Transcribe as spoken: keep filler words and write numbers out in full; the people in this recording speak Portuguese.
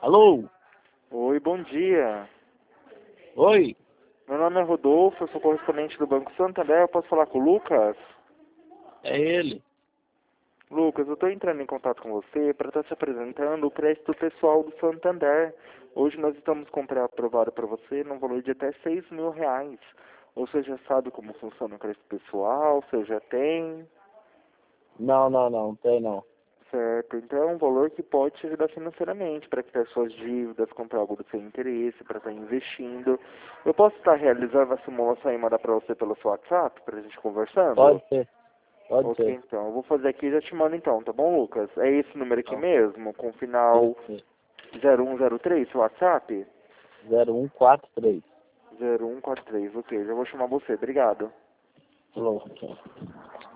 Alô? Oi, bom dia. Oi? Meu nome é Rodolfo, eu sou correspondente do Banco Santander. Eu posso falar com o Lucas? É ele? Lucas, eu estou entrando em contato com você para estar te apresentando o crédito pessoal do Santander. Hoje nós estamos com pré-aprovado para você num valor de até seis mil reais. Você já sabe como funciona o crédito pessoal? Você já tem? Não, não, não, tem não. Certo, então é um valor que pode te ajudar financeiramente para quitar suas dívidas, comprar algo do seu interesse, para estar investindo. Eu posso estar realizando a simulação e mandar para você pelo seu WhatsApp, para a gente conversando? Pode ser, pode Ok, ser. então. Eu vou fazer aqui e já te mando então, tá bom, Lucas? É esse número aqui Não, mesmo, com sim, final sim. zero um zero três, seu WhatsApp? zero um quatro três. zero um quatro três, ok. Já vou chamar você, obrigado. Falou.